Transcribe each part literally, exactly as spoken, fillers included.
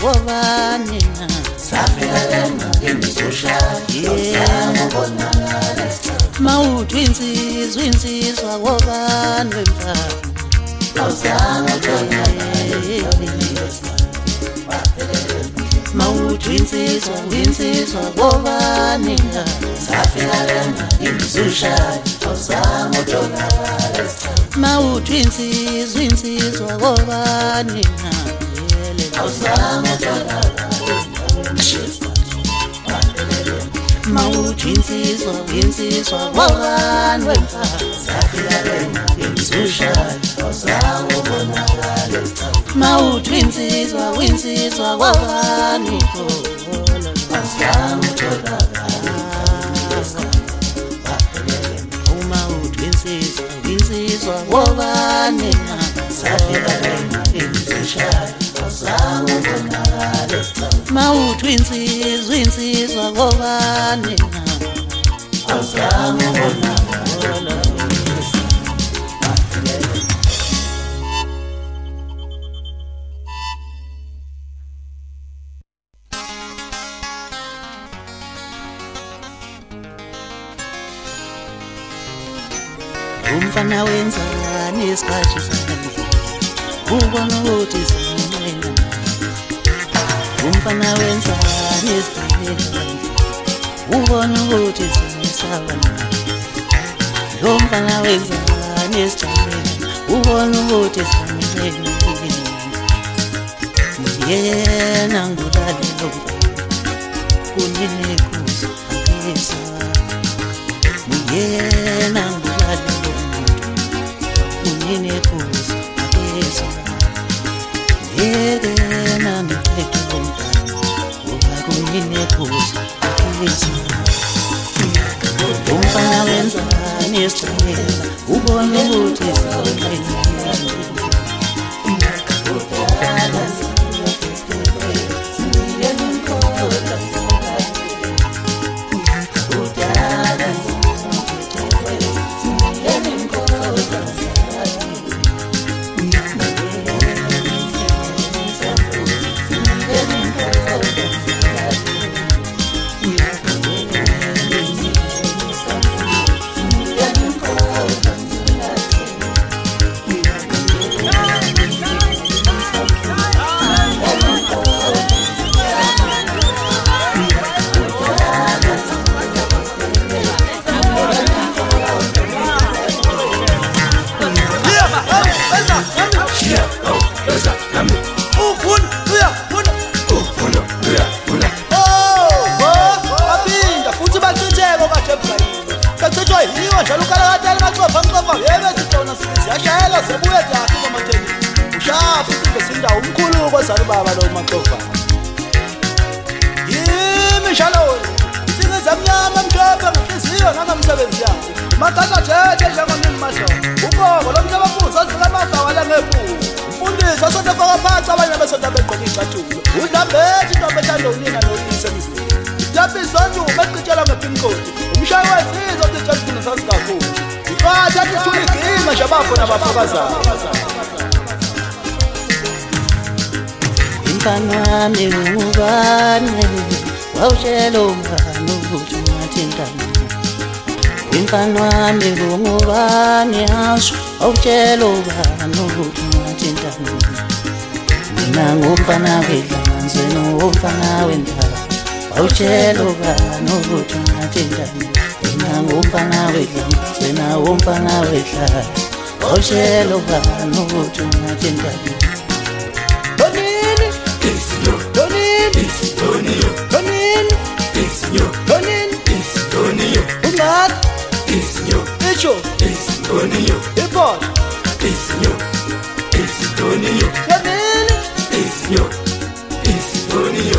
wobani na safika lena ngizoshaya awuzangibonakala mawuthi insizwa insizwa wobani wemfa awuzangibonakala mawuthi insizwa insizwa wobani na safika lena ngizoshaya awuzangibonakala mawuthi insizwa insizwa wobani na awuzangibonakala mawuthi insizwa insizwa wobani wemfa safika lena ngizoshaya awuzangibonakala mawuthi insizwa insizwa wobani mawuthi insizwa insizwa wobani na safika lena ngizoshaya awuzangibonakala mawuthi insizwa insizwa wobani na awuzangibonakala umfana wenzani isikhathi sami ubona ukuthi sinwena umfana wenzani isikhathi ubona ukuthi sinisabana lo mfana wenzani isikhathi ubona ukuthi sinwena yena ngulale lo kunini kuzo akesa yena ngulale kunini kuzo akesa yena ngiphethe umntana uba kunini kuzo akesa umfana wenzani esicela ubone ukuthi sawuyenza Mfana ngubani wawushela umngani ukuthi ungathintana Mfana ngubani asho wawushela umngani ukuthi ungathintana Mina ngumfana wedlanze nomfana wendaba wawushela umngani ukuthi ungathintana Mina ngumfana wedlanze nomfana wendaba wawushela umngani ukuthi ungathintana Donini, Donio, Donini, Donio, Donini, Donio, Umat, Donio, Icho, Donio, Ipot, Donio, Donio, Donini, Donio, Donio.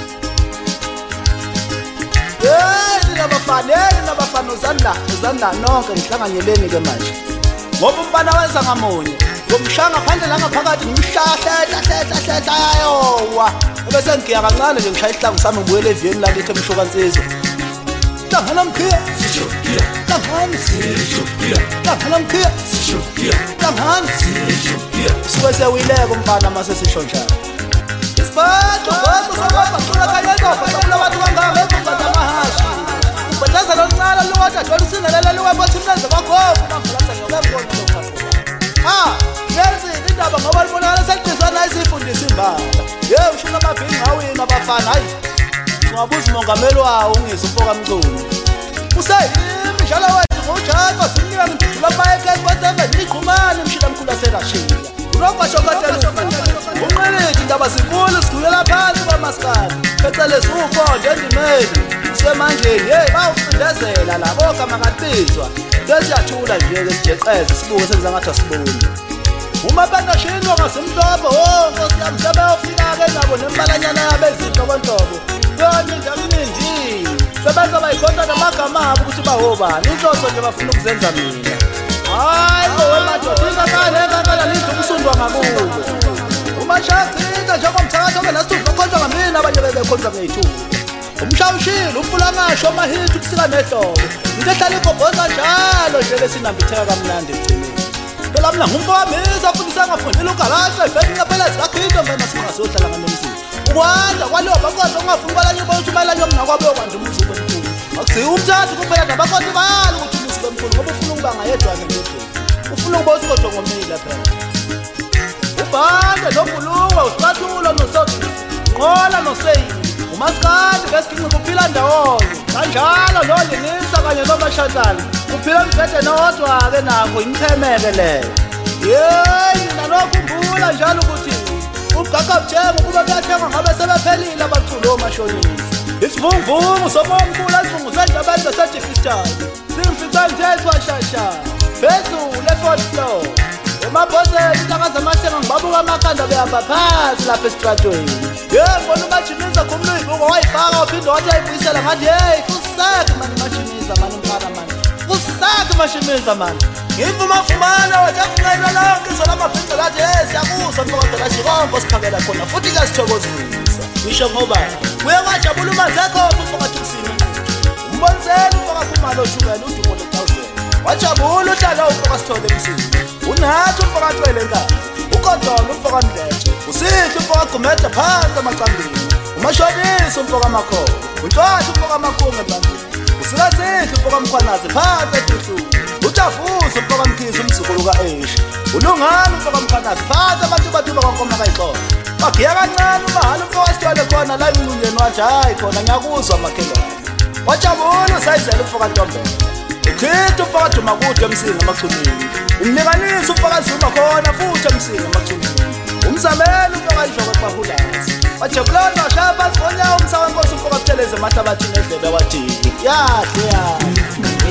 Eh, nabafana, nabafana uzanda, uzanda nonke nihlanganyeleni ke manje. Ngoba umfana wenza ngamunye. Ngomshanga phandle la ngaphakathi ngimhlahla hla hla hla yowa. Bese ngiya kancane nje ngishaya ihlangu sami ngibuyele evini la kithi emshokansizwe. Hlangana mkhiya, sishokia, hlangana sishokia, hlangana mkhiya, sishokia, hlangana sishokia. Siwe sewileke umfana mase sisho njalo. Siphatho ngoba sababhaqula kayena baqula abantu bangaka ebungaza amahashi. Ubhadaza loncala lowathi adwala usingelela lokwathi umlenze kwagogo bangilasa ngiyabona lokho. Ah, yenzi indaba ngoba libonakala seligcizana isifundisa imbala. Yey ushona amabhingi ngawina abafana hayi. Ungabuza umongameli wawo ungizwe umfoka Mncunu. Usayimi njalo wethu ngojaka simnika ngidudula bayeke kwathemba niqhumane imshila mkhulu aserashila. Unokwasho katelo. Unqelile indaba zinkulu sigculela phansi kwaMaskandi. Phecelezi ufonde endimeli. Semandleni hey bawucindezela labo kama ngabizwa. Sesiyathula nje ke sijeqeze sibuke senza ngathi asiboni. Uma banashindwa ngasemhlobo oh Nkosi yami sebeyofika ke nabo nembalanyana yabezinto kwenhlobo. Yona indaminingi. Sebenza bayikhonza namagama abo ukuthi bahobani. Inhloso nje bafuna ukuzenza mina. Hayi bo madoda ingakale ngakala lithi umsundwa ngakubo. Uma shaqinga njengomthakathi ke lasithuva khonza ngamina abanye bebekhonza ngeyithuba. Umshawushile ufula ngasho amahithi ukusika nedlobo. Into ehlala ikobhoza njalo nje lesinambitheka kamnandi egcineni. Phela mina ngumfowamisa futhi sangafundile ugalahle ebheka phela zakhindo mina singasohlala nganemsini. Ukwanda kwaleyo bakodwa ungafuni balanye ukuthi balanye mina kwabe kwanda umuzi omkhulu. Akusiyi umthathu kuphela nabakodwa bani ukuthi umuzi omkhulu ngoba ufuna ukuba ngayedwana nje. Ufuna ukuba usikodwa ngomile phela. Ubhande nobhuluwa usicathulo nosothi. Ngola noseyi. Umaskandi besikinqe kuphila ndawonye. Kanjalo lo Linisa kanye noMashatala. Kuphila mthethe nodwa ke nakho imphemeke leyo. Hey, nanokhumbula njalo ukuthi ubugagabjengo kuba kuyathenga ngabe sebephelile abaculo omashonisi. Isivunguvungu somomkhulu asivungu sendabeni zaseDifistani. Simfica nje shasha. Phezulu e-fourth floor. Emabhoseni intanga zamasenga ngibabuka amakhanda behamba phansi lapha esitratweni. Yey mbona umajimisa kumluyibungo wayifaka uphinde wathi ayibuyisela ngathi hey kusakhe mani majimisa mani mfana mani. Kusakhe majimisa mani. Ngivuma fumana wathi afungayina lonke izona amabhinqa lathi hey siyakuzwa mfoka la Jirongo siphakela khona futhi kuyasithokozisa. Ngisho ngoba uye wajabula umazekho mfoka Thusini. Umbonisela mfoka Khumalo Thukela udumo le thousand. Wajabula uhlala umfoka Sithole emsini. Unathi umfoka Cwele enkaba. Ukodolo umfoka Mdletshe. Usithi umfoka Gumede phansi amaqambini. Umashonisi umfoka Makhoba. Untshwathi umfoka Makhunga ebantwini. Usikasithi umfoka Mkhwanazi phansi eTuhlulu. Utafuza umfoka Mkhize umzukulu ka-Esha. Ulungani umfoka Mkhwanazi phansi abantu bathuba kwaNkomo kaYixoxa. Bagiya kancane umahalo umfoka Sithole khona la emncunjeni wathi hayi khona ngiyakuzwa makhelwane. Wajabula usayizela umfoka Ntombela. Ukhitha umfoka Dumakude emsini amachunini. Umnikanisa umfoka Zuma khona futhi emsini amachunini. Umzamela umfoka Idlobo eBahulazi. Wajabula washaya phansi ngonyawo umsa wenkosi umfoka Buthelezi emahlabathini edlebe wathi yahle yahle.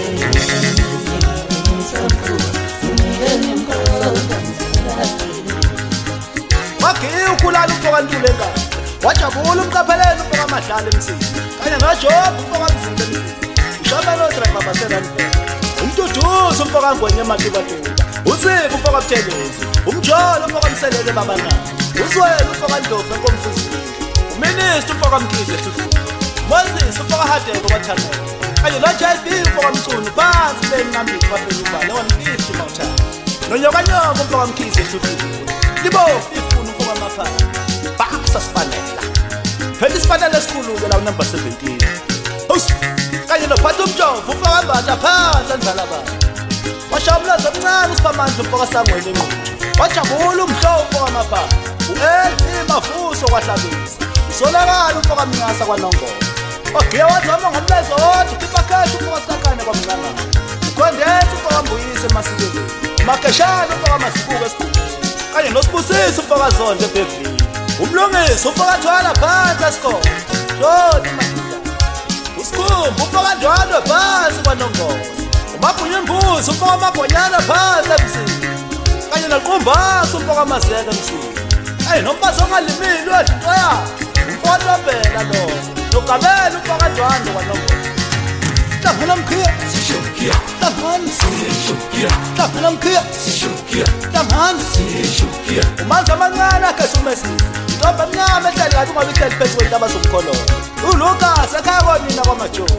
Wagiya ukhulana umfoka Ntule enkaba. Wajabula umqapheleni umfoka Madlala emsini. Kanye noJob umfoka Mzimba emsini. Ushamela driver baseRandburg. Umduduzo umfoka Ngwenya eMatuba-tuba. Usifu umfoka Buthelezi. Umjolo umfoka Mselele eBabanana. Uzwele umfoka Ndlovu eNkomfuzini. Uminister umfoka Mkhize eTuhlulu. Moses umfoka Hadebe kwaThandeka. Kanye noJ B umfoka Mcunu phansi leNqambini kwaphela ubala one fifty mawuthanda. Nonyokanyoka umfoka Mkhize eTuhlulu. Libofu ifuna umfoka Maphaka. Baksa Sifanela. Phela isifanele esikhulu-ke la number seventeen. Usi kanye nophatha umjovo umfoka Mbatha phansi andlala baba. Washabulaza omncane uSiphamandla umfoka Sangwele eNquthu. Wajabula umhlobo umfoka Maphaka. U-Elfi Mafuso kwaHlabisa. Usolakala umfoka Mncasa kwaNongoma. Wagiya wazama ngomlezo wodwa ukhipha kheshi umfoka Silakhane kwaMncangana. Ukhondeza umfoka Mbuyise eMasikeni. Umakeshana umfoka Masibuko eSigungwini. Kanye noSibusisi umfoka Zondo eBhevini. Umlungisi umfoka Thwala phansi eSikole. Lodi madoda. Usikhumba umfoka Ndwandwe phansi kwaNongoma. Umabhunya imbuzi umfoka Magonyana phansi emsini. Kanye noQumbasa umfoka Mazeka emsini. Hey nomfazi ongalimili wedla into yakhe. Umfoka Ntombela lo. Nogabela umfoka Ndwandwe kwaNongoma. Hlangana mkhiya Sishokia. hlangana Sishokia. hlangana mkhiya Sishokia. hlangana. Sishokia. Umanzi amancane akhetha uMesisi. Ntombi emnyama ehleli ngathi ungabe ihleli phezu kwentaba zomkhololo. uLukas ekhaya konina kwamajosi.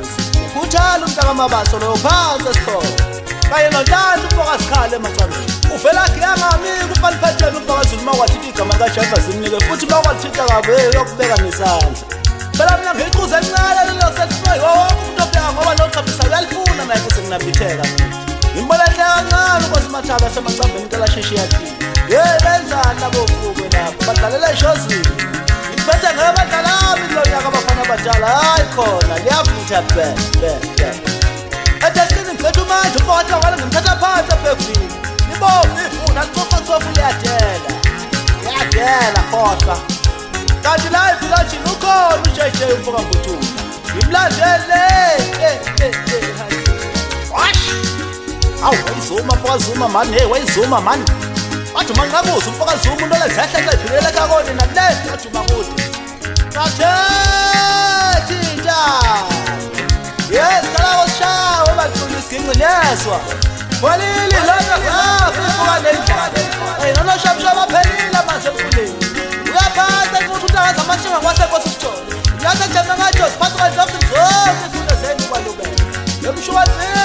Uthanda umntaka mabaso lo phansi esikhona kanye nontanda umbokasikhale emacandweni uvela kuyangami kupaliphatheni umbokazulu makwathi igama likaJehova simnike futhi makwathinta kabe yokubeka nesandla phela mina ngiyiquze encane lelo selifray wonke umuntu obheka ngoba noqhaphisa uyalifuna naye kusenginambitheka imbolehle kancane uNkosi Mathaba semacambeni intela sheshi yathini hey benzani labo fuku lapho badlalela ishozini ngiphethe ngebadlalami lo nyaka abafana abadala hayi khona liyavutha be be be Edesikini ngiphethe manje umbokati wala ngimthatha phansi ebhekini nibonge ifuna licofa cofa liyadela liyadela khohlwa kanti la evillage ukhona uJJ umfoka Mbuthuma ngimlandele eh eh eh hayi wash awu wayizuma mfoka Zuma man hey wayizuma man wathi mangabuza umfoka Zuma umuntu olezehlela iphilela kakone naleyo wathi makude kathetha yes kala washawa bathula isinqe neswa walili lona hafu ifuka nenjalo hey nona shamshaba phelile manje emfuleni uyaphatha ukuthi utakaza amashinga kwasekhosi sithole nyathi njema ngathi usiphatha kanjani zonke izinto zenu kwalubele emshuwazi